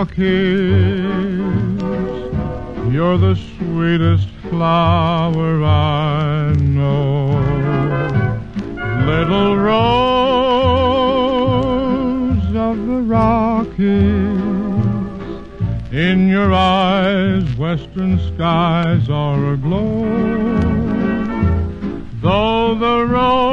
Rockies. You're the sweetest flower I know. Little rose of the Rockies, in your eyes western skies are aglow. Though the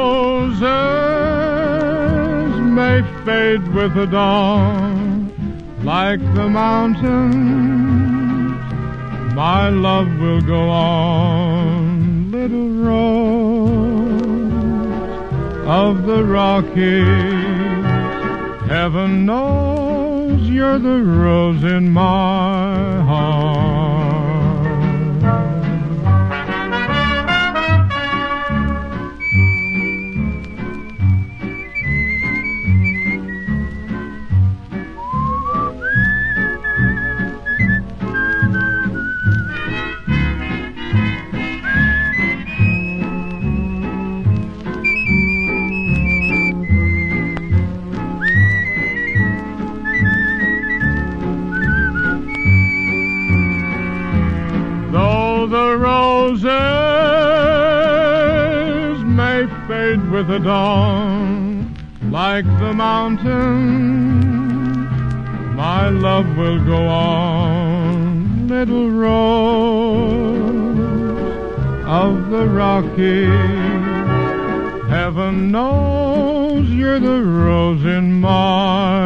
roses may fade with the dawn, like the mountains, my love will go on. Little rose of the Rockies, heaven knows you're the rose in my heart. The roses may fade with the dawn, like the mountains, my love will go on. Little rose of the Rockies, heaven knows you're the rose in my